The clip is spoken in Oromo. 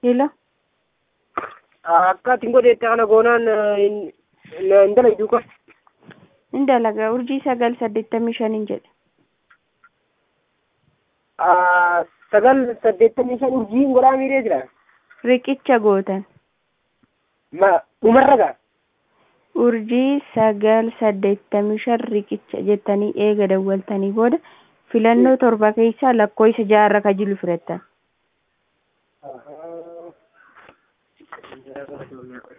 Hello. Akka tingoo deettee kana goonaan intala iduuka. Indalaga urjii 985 jedhe. 985 urjiin godhaa miidhee jira. Riqicha gootan. Dhumarragaa. Urjii 985 riqicha jettanii eega dawwaltanii booda filannoo torba keessaa lakkoofsa 6 irra kan jiru filattan.